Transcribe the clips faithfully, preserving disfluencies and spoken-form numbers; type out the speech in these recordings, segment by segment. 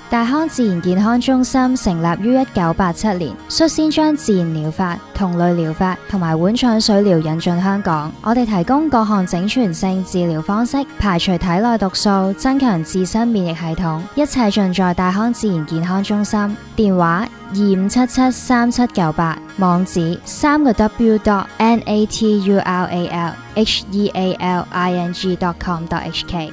大康自然健康中心成立於一九八七年，率先將自然療法、同類療法同埋碗腸水療引進香港。我哋提供各項整全性治療方式，排除體內毒素，增強自身免疫系統，一切盡在大康自然健康中心。電話二五七七三七九八，網址三個 w dot n a t u r a l h e a l i n g dot com dot h k。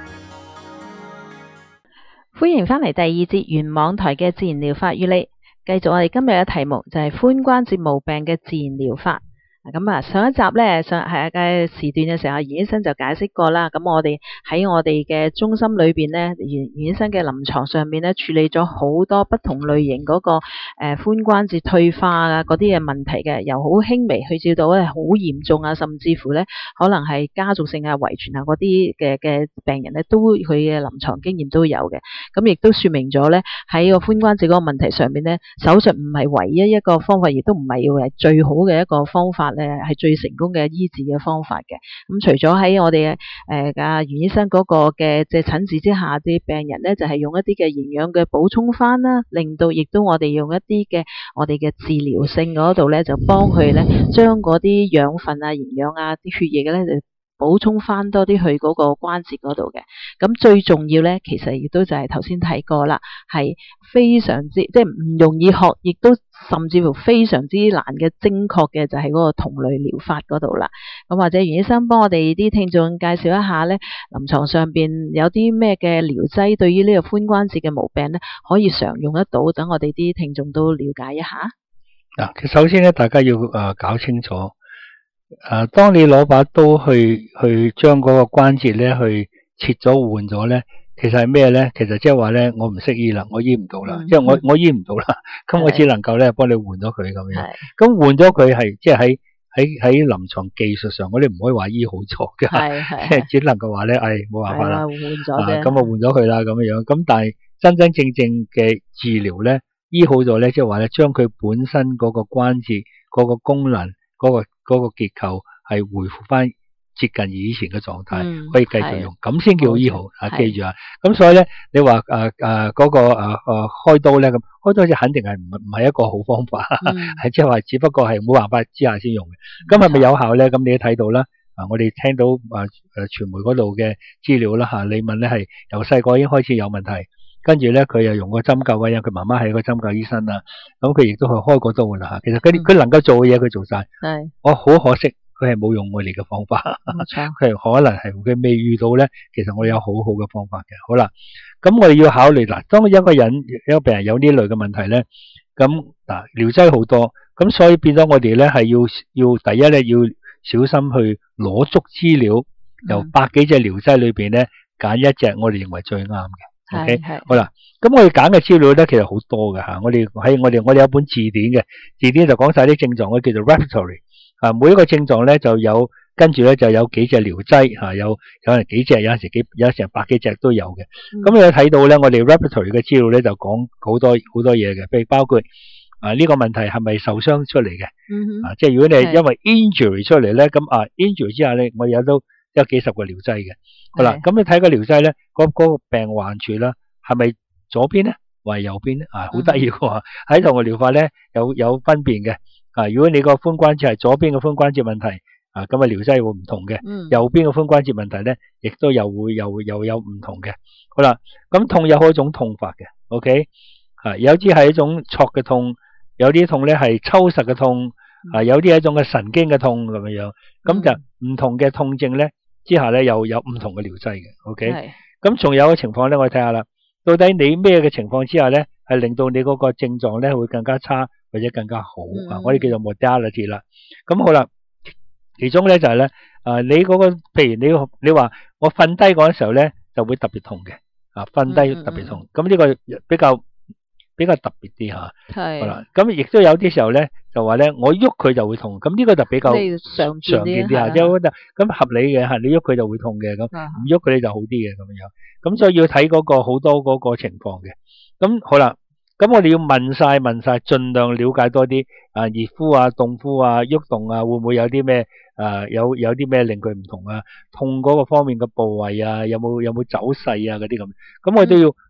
歡迎返嚟第二節原網台嘅自然療法與你，繼續我哋今日嘅題目就係髖關節毛病嘅自然療法。咁啊，上一集咧，上係嘅時段嘅時候，袁醫生就解釋過啦。咁我哋喺我哋嘅中心裏邊咧，袁袁醫生嘅臨床上面咧，處理咗好多不同類型嗰、那個誒髖關節退化啊嗰啲嘅問題嘅，由好輕微去至到咧好嚴重啊，甚至乎咧可能係家族性啊、遺傳啊嗰啲嘅嘅病人咧，都佢嘅臨床經驗都有嘅。咁亦都說明咗咧喺個髖關節嗰個問題上面咧，手術唔係唯一一個方法，亦都唔係要係最好嘅一個方法。誒，係最成功嘅醫治嘅方法嘅。咁除咗喺我哋誒阿袁醫生嗰個嘅即係診治之下，啲病人咧就係用一啲嘅營養嘅補充翻啦，令到亦都我哋用一啲嘅我哋嘅治療性嗰度咧，就幫佢咧將嗰啲養分啊、營養啊、啲血液嘅咧就補充翻多啲去嗰個關節嗰度嘅。咁最重要咧，其實亦都就係頭先睇過啦，係非常之即係唔容易學，亦都甚至乎非常之難嘅精確嘅，就係嗰個同類療法嗰度啦。咁或者袁醫生幫我哋啲聽眾介紹一下咧，臨床上邊有啲咩嘅療劑對於呢個髖關節嘅毛病咧，可以常用得到，等我哋啲聽眾都了解一下。 嗱，首先咧，大家要誒搞清楚，誒，當你攞把刀去去將嗰個關節咧去切咗換咗咧，其實係咩咧？其實即係話咧，我唔識醫啦，我醫唔到啦，即係、嗯、我我醫唔到啦，咁我只能夠咧幫你換咗佢咁樣。咁換咗佢係即係喺喺喺臨床技術上，我哋唔可以話醫好咗嘅，即係只能夠話咧，誒冇辦法啦，換咗啫，咁啊換咗佢啦咁樣。咁但係真真正正嘅治療咧，醫好咗咧，即係話咧將佢本身嗰個關節嗰、嗰個功能嗰、嗰個嗰、嗰個結構係恢復翻接近以前嘅狀態，嗯、可以繼續用，咁先叫醫好。啊，記住啊！咁所以咧，你話誒誒嗰個誒誒、呃、開刀咧，咁開刀就肯定係唔唔係一個好方法，係即係話只不過係冇辦法之下先用嘅。咁係咪有效咧？咁你都睇到啦。啊，我哋聽到誒誒傳媒嗰度嘅資料啦嚇，你問咧係由細個已經開始有問題，跟住咧佢又用個針灸啊，因為佢媽媽係個針灸醫生啦，咁佢亦都去開過刀噶啦嚇。其實佢佢能夠做嘅嘢佢做晒，係我好可惜。佢係冇用我哋嘅方法，佢可能係佢未遇到咧。其實我哋有好好嘅方法嘅。好啦，咁我哋要考慮嗱，當一個人一個病人有呢類嘅問題咧，咁嗱療劑好多，咁所以變咗我哋咧係要要第一咧要小心去攞足資料，由百幾隻療劑裏邊咧揀一隻我哋認為最啱嘅。OK，好啦，咁我哋揀嘅資料咧其實好多嘅吓，我哋喺我哋我哋有本字典嘅，字典就講晒啲症狀，我叫做 repertory。啊，每一個症狀咧就有跟住咧就有幾隻療劑嚇，有有人幾隻，有陣時幾有成百幾隻都有嘅。咁、嗯、你睇到咧，我哋 repertory 嘅資料咧就講好多好多嘢嘅，譬如包括啊呢、這個問題係咪受傷出嚟嘅、嗯？啊，即係如果你係因為 injury 出嚟咧，咁啊 injury 之下咧，我有都有幾十個療劑嘅。好啦，咁你睇個療劑咧，嗰、那、嗰個病患處啦，係咪左邊咧，或係右邊咧？啊，好得意喎！喺同個療法咧有有分辨嘅。啊，如果你個髖關節係左邊嘅髖關節問題，啊咁啊療劑會唔同嘅、嗯；右邊嘅髖關節問題咧，亦都又會又又有唔同嘅。好啦，咁痛有好多種痛法嘅 ，OK， 啊有啲係一種挫嘅痛，有啲痛咧係抽實嘅痛，啊有啲係一種嘅神經嘅痛咁樣樣，咁就唔同嘅痛症咧之下咧又有唔同嘅療劑嘅 ，OK。咁仲有嘅情況咧，我哋睇下啦，到底你咩嘅情況之下咧係令到你嗰個症狀咧會更加差？或者更加好啊！我哋叫做 modality 啦。咁好啦，其中咧就係、是、咧，啊你嗰、那個，譬如你你話我瞓低嗰陣時候咧，就會特別痛嘅，啊瞓低特別痛。咁、嗯、呢個比較比較特別啲嚇。係。好啦，咁亦都有啲時候咧，就話咧我喐佢就會痛。咁呢個就比較常見啲嚇，即係咁合理嘅嚇。你喐佢就會痛嘅，咁唔喐佢咧就好啲嘅咁樣。咁所以要睇嗰個好多嗰個情況嘅。咁好啦。咁我哋要問晒問晒，盡量了解多啲啊，熱敷啊、凍敷啊、喐動啊，會唔會有啲咩啊？有有啲咩令佢唔同啊？痛嗰個方面嘅部位啊，有冇有冇走勢啊嗰啲咁？咁我哋都要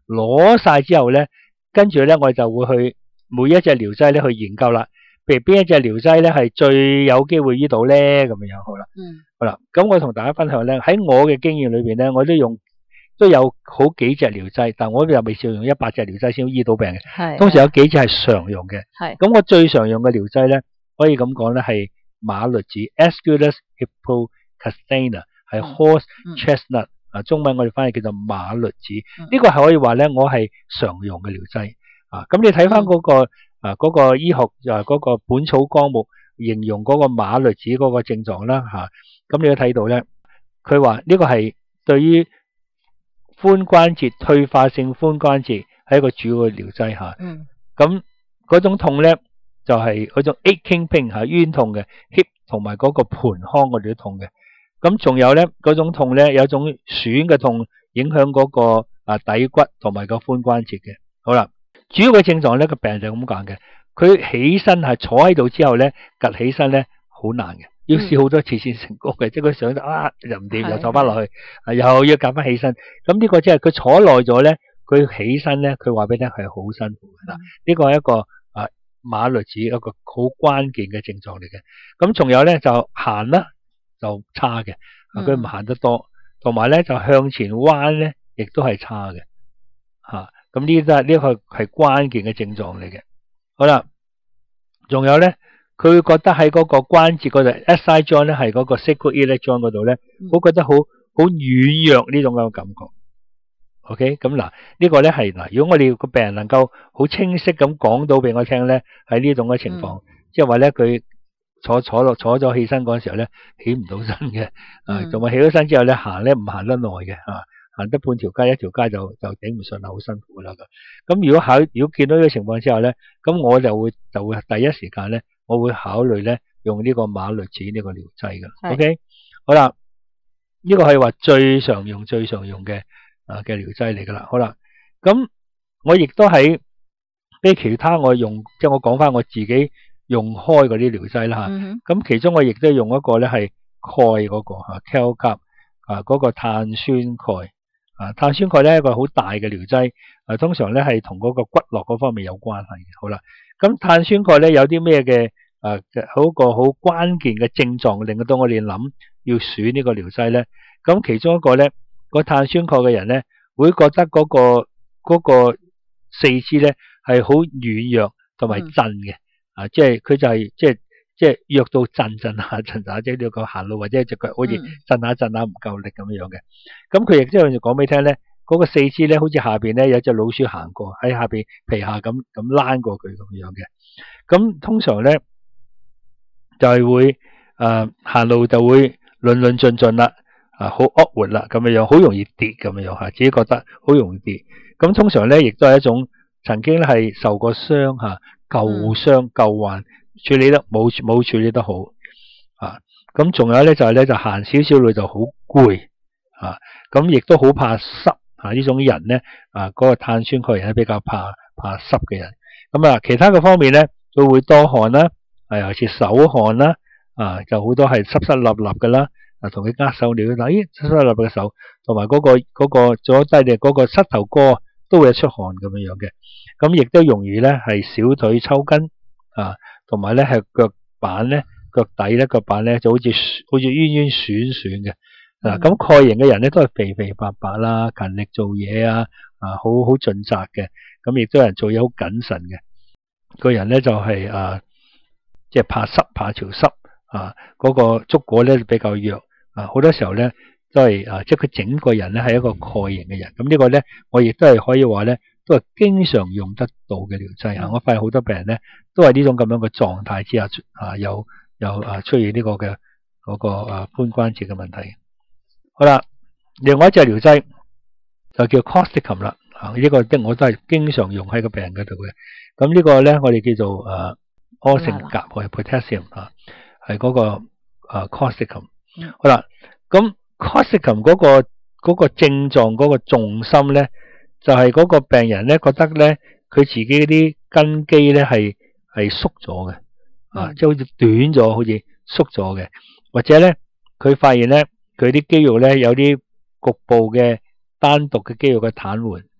攞晒之後咧，跟住咧我哋就會去每一隻療劑咧去研究啦。譬如邊一隻療劑咧係最有機會醫到咧，咁樣好啦。 嗯。 好啦，咁我同大家分享咧，喺我嘅經驗裏邊咧，我都用都有好幾隻療劑，但我又未試過用一百隻療劑先醫到病嘅。 係。 通常有幾隻係常用嘅。 係。咁我最常用嘅療劑咧，可以咁講咧係馬栗子 （Aesculus hypocastana），係 horse chestnut。啊，中文我哋翻譯叫做馬栗子，呢、嗯、個係可以話咧，我係常用嘅療劑啊。咁你睇翻嗰個、嗯、啊嗰、嗰個醫學啊嗰、嗰個本草綱目形容嗰個馬栗子嗰個症狀啦吓，咁、啊、你都睇到咧，佢話呢個係對於髖關節退化性髖關節係一個主要嘅療劑吓。嗯。咁嗰種痛咧就係、是、嗰種 aching pain 吓，冤痛嘅 hip 同埋嗰個盆腔嗰度都痛嘅。咁仲有咧，嗰種痛咧，有一種損嘅痛，影響嗰個啊底骨同埋個髖關節嘅。好啦，主要嘅症狀咧，個病人就咁講嘅。佢起身係坐喺度之後咧，趌起身咧好難嘅，要試好多次先成功嘅。嗯、即係佢想啊又唔掂，又坐翻落去，啊又要夾翻起身。咁呢個即係佢坐耐咗咧，佢起身咧，佢話俾你聽係好辛苦嘅。嗱、嗯，呢個係一個啊馬栗子一個好關鍵嘅症狀嚟嘅。咁仲有咧就行啦。就差嘅，佢唔行得多，同埋咧就向前彎咧，亦都係差嘅，吓咁呢啲都係呢個係關鍵嘅症狀嚟嘅。好啦，仲有咧，佢會覺得喺嗰個關節嗰度 ，S I joint 咧係嗰個 sacroiliac joint 嗰度咧，我覺得好好軟弱呢種咁嘅感覺。OK，咁嗱呢個咧係嗱，如果我哋個病人能夠好清晰咁講到俾我聽咧，喺呢種嘅情況，即係話咧佢。坐坐落坐咗起身嗰陣時候咧，起唔到身嘅，啊，同埋起咗身之後咧，行咧唔行得耐嘅，啊，行得半條街一條街就就頂唔順啦，好辛苦啦咁。咁如果考如果見到呢個情況之後咧，咁我就會就會第一時間咧，我會考慮咧用呢個馬栗子呢個療劑噶。OK， 好啦，呢、這個係話最常用最常用嘅啊嘅療劑嚟噶啦。好啦，咁我亦都喺俾其他我用，即係我講翻我自己。用開嗰啲療劑啦吓，咁、嗯、其中我亦都用一個咧係鈣嗰個吓 calcium 啊嗰個碳酸鈣啊，碳酸鈣咧一個好大嘅療劑，啊通常咧係同嗰個骨骼嗰方面有關係嘅。好啦，咁碳酸鈣咧有啲咩嘅啊好個好關鍵嘅症狀令到我哋諗要選呢個療劑咧？咁其中一個咧，個碳酸鈣嘅人咧會覺得嗰、嗰個、嗰個四肢咧係好軟弱同埋震嘅。嗯啊，即係佢就係、是、即係即係弱到震震下震下，即係呢個行路或者隻腳好似震下震下唔夠力咁樣嘅。咁佢亦即係講俾你聽咧，嗰、那個四肢咧好似下邊咧有隻老鼠行過喺下邊皮下咁咁躝過佢咁樣嘅。咁通常咧就係、是、會誒、呃、行路就會論論盡盡啦，啊好 awkward 啦咁樣樣，好容易跌咁樣樣吓，自己覺得好容易跌。咁通常咧亦都係一種曾經咧係受過傷吓。舊傷舊患處理得冇冇處理得好啊！咁仲有咧就係咧就行少少路就好攰啊！咁亦都好怕濕啊！呢種人咧啊，嗰、那個碳酸鈣人係比較怕怕濕嘅人。咁啊，其他嘅方面咧，佢會多汗啦，係尤其是手汗啦啊，就好多係濕濕立立嘅啦。啊，同佢握手聊，嗱，咦，濕濕立立嘅手，同埋嗰個嗰、那個左低嘅嗰個膝頭哥都會有出汗咁樣樣嘅。咁亦都容易咧係小腿抽筋啊，同埋咧係腳板咧腳底咧腳板咧就好似好似冤冤損損嘅嗱。咁鈣型嘅人咧都係肥肥白白啦，勤力做嘢啊，啊好好盡責嘅。咁亦都有人做嘢好謹慎嘅。個人咧就係、是、啊，即、就、係、是、怕濕怕潮濕啊，嗰、那個足果咧比較弱啊。好多時候咧都係啊，即係佢整個人咧係一個鈣型嘅人。咁呢個咧我亦都係可以話咧。都係經常用得到嘅療劑啊！我發現好多病人咧都係呢種咁樣嘅狀態之下啊，有有啊出現呢個嘅嗰個啊髖關節嘅問題。好啦，另外一隻療劑就叫 Causticum 啦，啊呢個即我都係經常用喺個病人嗰度嘅。咁呢個咧我哋叫做誒柯性鉀或者 potassium 啊，係嗰個啊 Causticum。好啦，咁 Causticum 嗰個嗰個症狀嗰個重心咧。就係、是、嗰個病人咧，覺得咧佢自己嗰啲根基咧係係縮咗嘅，啊，即係好似短咗，好似縮咗嘅，或者咧佢發現咧佢啲肌肉咧有啲局部嘅單獨嘅肌肉嘅癱瘓，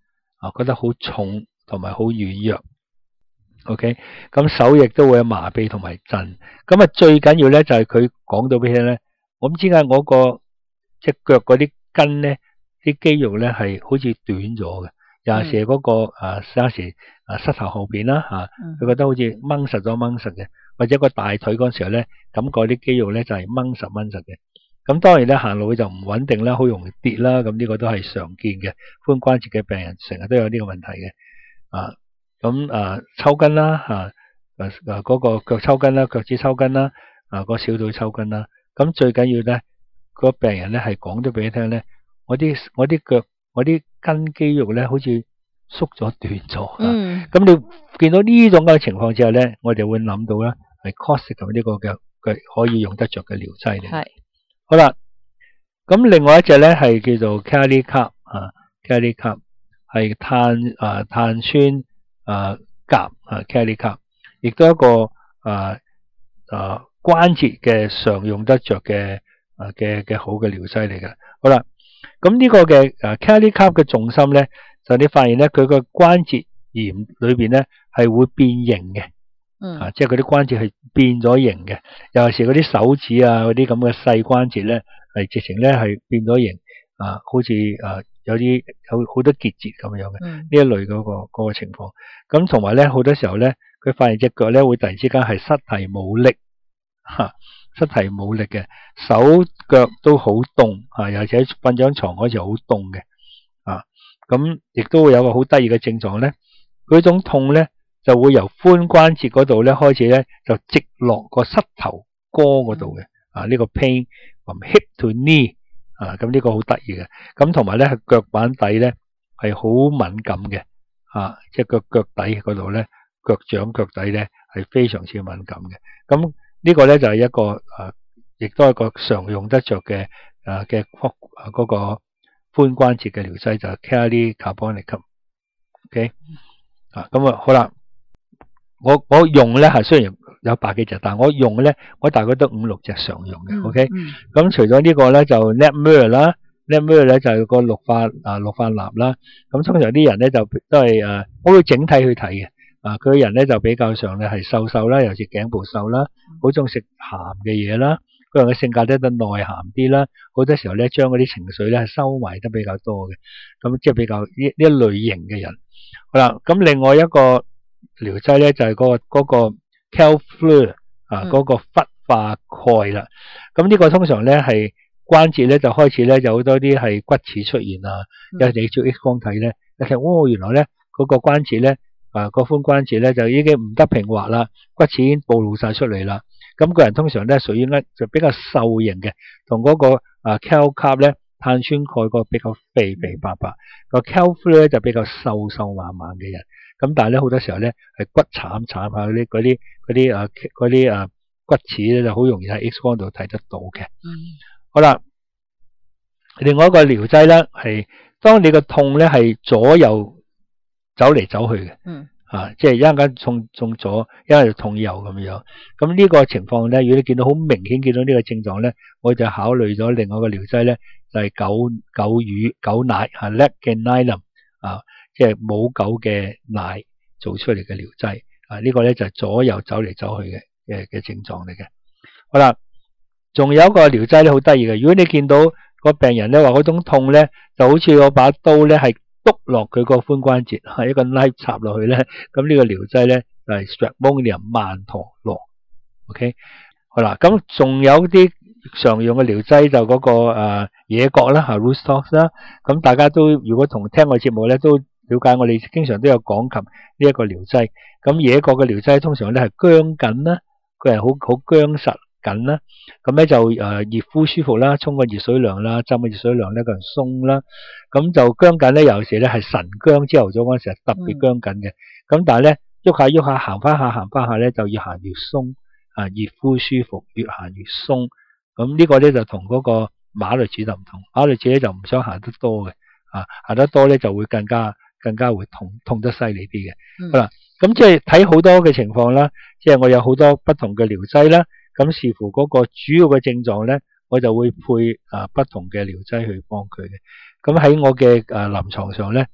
啊，覺得好重同埋好軟弱。OK， 咁手亦都會有麻痹同埋震。咁啊最緊要咧就係佢講到俾你聽咧，我唔知點解我個隻腳嗰啲筋咧，啲肌肉咧係好似短咗嘅，尤其是嗰個誒有時誒膝頭後邊啦嚇，佢覺得好似掹實咗掹實嘅，或者個大腿嗰時候咧，感覺啲肌肉咧就係掹實掹實嘅。咁當然咧行路就唔穩定啦，好容易跌啦，咁呢個都係常見嘅，髖關節嘅病人成日都有呢個問題嘅啊。咁啊抽筋啦嚇，誒誒嗰個腳抽筋啦，腳趾抽筋啦，啊個小腿抽筋啦。咁最緊要咧，個病人咧係講咗俾你聽咧，我啲我啲腳我啲筋肌肉咧好似縮咗斷咗。嗯。咁你見到呢種嘅情況之後咧，我哋會諗到咧係 Corset 呢個嘅嘅可以用得着嘅療劑嚟。係。好啦，咁另外一隻咧係叫做 Kali Carb 啊 ，Kali Carb 係碳啊碳酸啊鉀啊 Kali Carb， 亦都一個啊啊關節嘅常用得着嘅啊嘅嘅好嘅療劑嚟嘅。好啦，咁呢個嘅啊 Kali Carb 嘅重心咧，就你發現咧佢個關節炎裏邊咧係會變形嘅。嗯、啊，即係嗰啲關節係變咗形嘅，尤其是嗰啲手指啊，嗰啲咁嘅細關節咧，係直情咧係變咗形啊，好似啊有啲有好多結節咁樣嘅呢、嗯、一類嗰、嗰個、嗰個情況。咁同埋咧，好多時候咧，佢發現隻腳咧會突然之間係失蹄冇力，吓、啊、失蹄冇力嘅，手腳都好凍啊，尤其是瞓張床嗰時好凍嘅啊。咁亦都會有個好得意嘅症狀咧，嗰種痛咧。就會由髖關節嗰度咧開始咧，就直落個膝頭哥嗰度嘅啊。呢、這個 pain from hip to knee 啊，咁呢個好得意嘅。咁同埋咧，係腳板底咧係好敏感嘅啊，即係腳腳底嗰度咧，腳掌腳底咧係非常之敏感嘅。咁呢個咧就係一個啊，亦都係一個常用得着嘅啊嘅嗰個髖關節嘅療劑，就係 Kali Carbonicum。OK 啊，咁啊好啦。我我用咧係雖然有百幾隻，但係我用咧我大概都五六隻常用嘅。OK，咁、嗯、除咗呢個咧就 Netmur 啦 ，Netmur 咧就係個氯化啊氯化鈉啦。咁通常啲人咧就都係誒，我會整體去睇嘅。啊，佢嘅人咧就比較上咧係瘦瘦啦，尤其是頸部瘦啦，好中意食鹹嘅嘢啦。個人嘅性格咧都內涵啲啦，好多時候咧將嗰啲情緒咧係收埋得比較多嘅。咁即係比較呢呢一類型嘅人。好啦，咁另外一個療劑咧就係嗰、那個嗰、那個 Calfluor 啊，嗰、那個氟化鈣啦。咁呢個通常咧係關節咧就開始咧有好多啲係骨刺出現啊。有時你照 X 光睇咧，你睇哦，原來咧嗰、那個關節咧啊個髖關節咧就已經唔得平滑啦，骨刺已經暴露晒出嚟啦。咁、那個人通常咧屬於咧就比較瘦型嘅，同嗰個啊 Kali Carb 咧碳酸鈣個比較肥肥白白，個 Calfluor 咧就比較瘦瘦蜢蜢嘅人。咁但係咧好多時候咧係骨慘慘下嗰啲嗰啲嗰啲啊嗰啲啊骨刺咧就好容易喺 X 光度睇得到嘅。嗯，好啦，另外一個療劑咧係當你個痛咧係左右走嚟走去嘅。嗯，啊即係一陣間痛痛左，一陣間痛右咁樣。咁呢個情況咧，如果你見到好明顯見到呢個症狀咧，我就考慮咗另外一個療劑咧，就係、是、狗狗乳狗奶啊 Legnanelum 啊。即係母狗嘅奶做出嚟嘅療劑啊，呢、這個咧就係左右走嚟走去嘅嘅嘅症狀嚟嘅。好啦，仲有一個療劑咧好得意嘅，如果你見到個病人咧話嗰種痛咧，就好似嗰把刀咧係篤落佢個髖關節，係一個 knife 插落去咧，咁呢個療劑咧就係 Stramonium 曼陀羅。OK， 好啦，咁仲有啲常用嘅療劑就嗰、那個誒、呃、野角啦吓 Rhus tox 啦，咁大家都如果同聽我節目咧都了解，我哋經常都有講及呢一個療劑。咁野角嘅療劑通常咧係僵緊啦，佢係好好僵實緊啦。咁咧就誒熱敷舒服啦，沖個熱水涼啦，浸個熱水涼咧個人鬆啦。咁就僵緊咧，有時咧係晨僵，朝頭早嗰陣時係特別僵緊嘅。咁、嗯、但係咧喐下喐下行翻下行翻下咧就越行越鬆啊，熱敷舒服，越行越鬆。咁呢個咧就同嗰個馬類子就唔同，馬類子咧就唔想行得多嘅啊，行得多咧就會更加。更加會痛痛得犀利啲嘅。好啦，咁即係睇好多嘅情況啦，即係我有好多不同嘅療劑啦。咁視乎嗰個主要嘅症狀咧，我就會配啊不同嘅療劑去幫佢嘅。咁喺我嘅誒臨床上咧，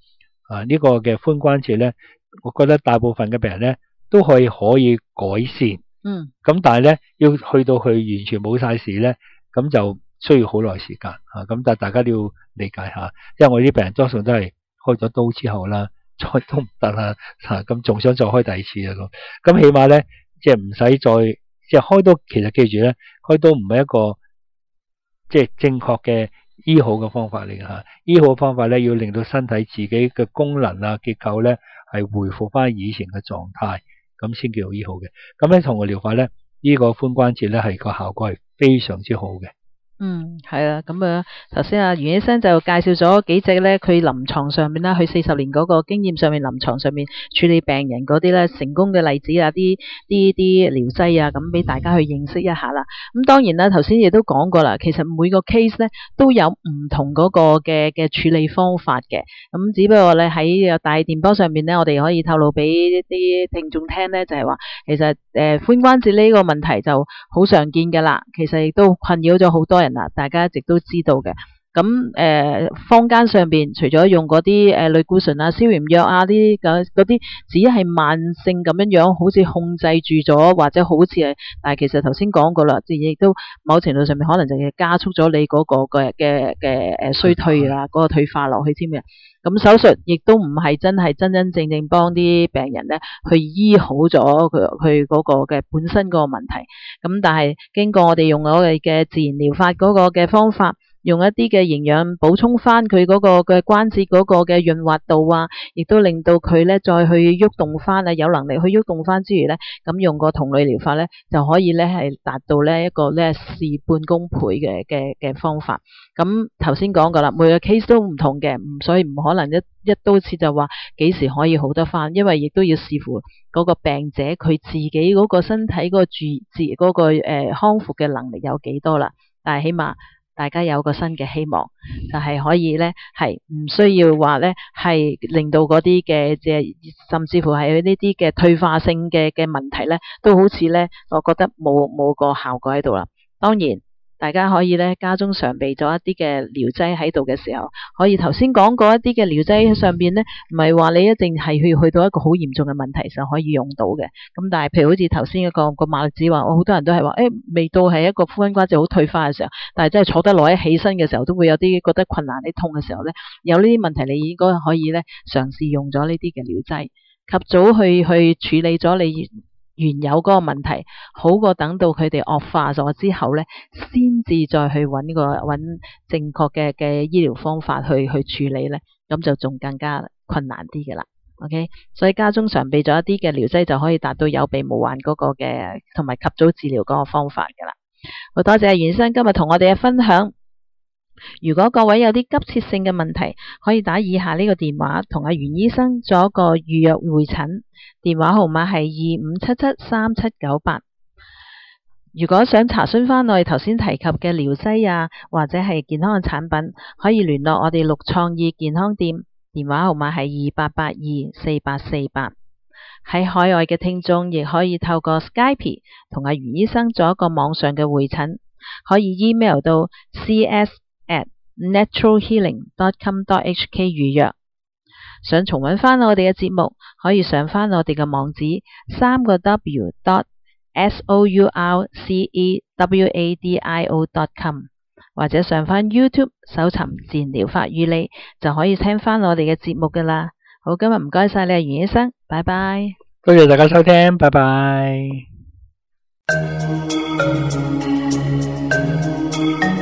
啊，呢個嘅髖關節咧，我覺得大部分嘅病人咧都可以可以改善。 嗯。 咁但係咧要去到佢完全冇晒事咧，咁就需要好耐時間啊。咁但係大家都要理解下，因為我啲病人多數都係開咗刀之後啦，再都唔得啦，咁仲想再開第二次啊咁。咁起碼咧，即係唔使再即係開刀。其實記住咧，開刀唔係一個即係正確嘅醫好嘅方法嚟嘅吓。醫好嘅方法咧，要令到身體自己嘅功能啊結構咧係回復翻以前嘅狀態，咁先叫做醫好嘅。咁喺同個療法咧，呢、這個髖關節咧係個效果係非常之好嘅。 嗯，係啊，咁啊，頭先阿袁醫生就介紹咗幾隻咧，佢臨床上面啦，佢四十年嗰個經驗上面，臨床上面處理病人嗰啲咧成功嘅例子啊，啲啲啲療劑啊，咁俾大家去認識一下啦。咁當然啦，頭先亦都講過啦，其實每個 case 咧都有唔同嗰個嘅嘅處理方法嘅。咁只不過咧喺大電波上面咧，我哋可以透露俾啲聽眾聽咧，就係話其實誒髖關節呢個問題就好常見㗎啦，其實亦都困擾咗好多人。嗱，大家一直都知道嘅，咁誒、呃、坊間上邊除咗用嗰啲誒類固醇啊、消炎藥啊啲嗰啲，只係慢性咁樣樣，好似控制住咗，或者好似係，但係其實頭先講過啦，亦都某程度上面可能就係加速咗你嗰個嘅嘅嘅誒衰退啊，嗰、嗰個退化落去添嘅。咁手術亦都唔係真係真真正正幫啲病人咧去醫好咗佢佢嗰個嘅本身嗰個問題。咁但係經過我哋用我哋嘅自然療法嗰個嘅方法，用一啲嘅營養補充翻佢嗰個嘅關節嗰個嘅潤滑度啊，亦都令到佢咧再去喐動翻啊，有能力去喐動翻之餘咧，咁用個同類療法咧就可以咧係達到咧一個咧事半功倍嘅嘅嘅方法。咁頭先講過啦，每個 case 都唔同嘅，唔所以唔可能一一刀切就話幾時可以好得翻，因為亦都要視乎嗰個病者佢自己嗰個身體嗰個自自嗰個誒、呃、康復嘅能力有幾多啦。但係起碼大家有個新嘅希望，就係、是、可以咧係唔需要話咧係令到嗰啲嘅即係甚至乎係呢啲嘅退化性嘅嘅問題咧，都好似咧我覺得冇冇個效果喺度啦。當然大家可以咧家中常備咗一啲嘅療劑喺度嘅時候，可以頭先講過一啲嘅療劑上邊咧，唔係話你一定係去去到一個好嚴重嘅問題就可以用到嘅。咁但係譬如好似頭先嗰個個馬力子話，我好多人都係話，誒未到係一個髖關節好退化嘅時候，但係真係坐得耐一起身嘅時候，都會有啲覺得困難、啲痛嘅時候咧，有呢啲問題，你應該可以咧嘗試用咗呢啲嘅療劑，及早去去處理咗你原有嗰個問題，好過等到佢哋惡化咗之後咧，先至再去揾個揾正確嘅嘅醫療方法去去處理咧，咁就仲更加困難啲嘅啦。OK， 所以家中常備咗一啲嘅療劑就可以達到有備無患嗰個嘅，同埋及早治療嗰個方法嘅啦。好多謝袁生今日同我哋嘅分享。如果各位有啲急切性嘅問題，可以打以下呢個電話同阿袁醫生做一個預約會診，電話號碼係二五七七三七九八。如果想查詢翻我哋頭先提及嘅療劑啊，或者係健康嘅產品，可以聯絡我哋六創意健康店，電話號碼係二八八二四八四八。喺海外嘅聽眾亦可以透過 Skype 同阿袁醫生做一個網上嘅會診，可以 email 到 cs at natural healing dot com dot h k 預約。想重溫翻我哋嘅節目，可以上翻我哋嘅網址三個 w dot s o u r c e w a d i o dot com， 或者上翻 YouTube 搜尋自然療法與你，就可以聽翻我哋嘅節目噶啦。好，今日唔該晒你，袁醫生，拜拜。 多謝大家收聽，拜拜。